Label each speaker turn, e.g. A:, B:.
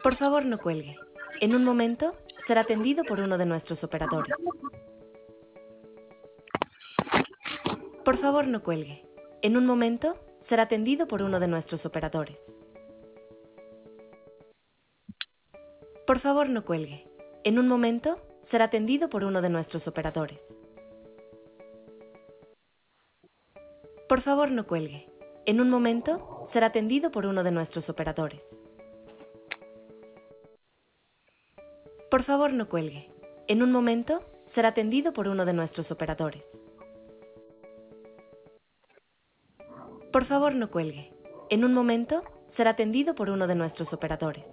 A: Por favor, no cuelgue. En un momento será atendido por uno de nuestros operadores. Por favor, no cuelgue. En un momento será atendido por uno de nuestros operadores. Por favor, no cuelgue. En un momento será atendido por uno de nuestros operadores. Por favor, no cuelgue. En un momento será atendido por uno de nuestros operadores. Por favor, no cuelgue. En un momento será atendido por uno de nuestros operadores. Por favor, no cuelgue. En un momento será atendido por uno de nuestros operadores.